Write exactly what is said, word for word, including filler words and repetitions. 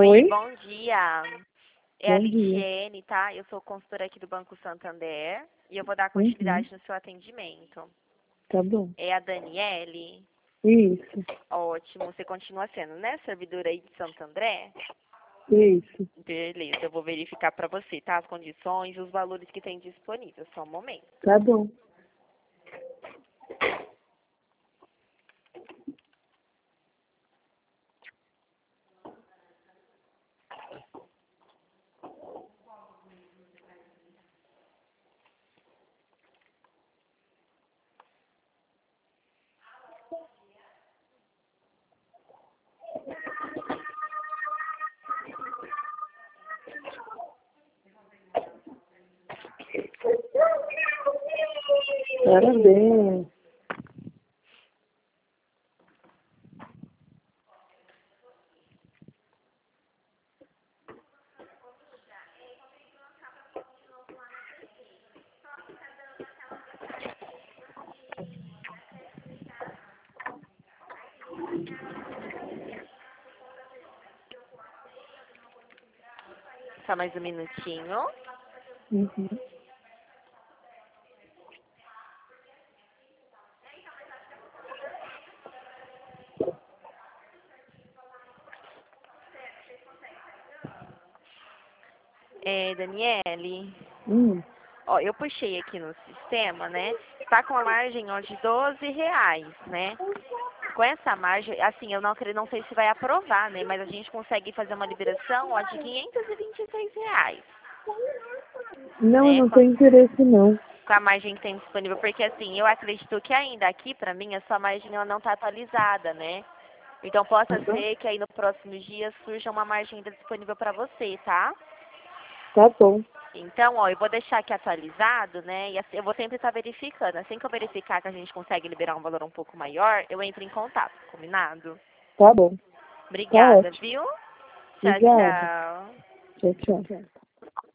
Oi, Oi, bom dia. É a bom dia. Litiene, tá? Eu sou consultora aqui do Banco Santander e eu vou dar Uhum, continuidade no seu atendimento. tá bom. É a Daniele? Isso, Ótimo, você continua sendo, né? Servidora aí de Santo André? isso. Beleza, eu vou verificar para você, tá? As condições e os valores que tem disponível. Só um momento. Tá bom. Parabéns. Só mais um minutinho. Uhum. É, Daniele, Hum, ó, eu puxei aqui no sistema, né? Tá com a margem, ó, de doze reais, né? Com essa margem, assim, eu não acredito, não sei se vai aprovar, né? Mas a gente consegue fazer uma liberação, ó, de quinhentos e vinte e seis reais, não, eu né? não Com a, tenho interesse, não. com a margem que tem disponível, porque assim, eu acredito que ainda aqui, pra mim, a sua margem ela não tá atualizada, né? Então possa Uhum. ser que aí no próximo dia surja uma margem ainda disponível pra você, tá? Tá bom, Então, ó, eu vou deixar aqui atualizado, né? E assim, eu vou sempre estar verificando. Assim que eu verificar que a gente consegue liberar um valor um pouco maior, eu entro em contato, combinado? tá bom. Tá Obrigada, ótimo. viu? Tchau, Obrigada. tchau. Tchau, tchau.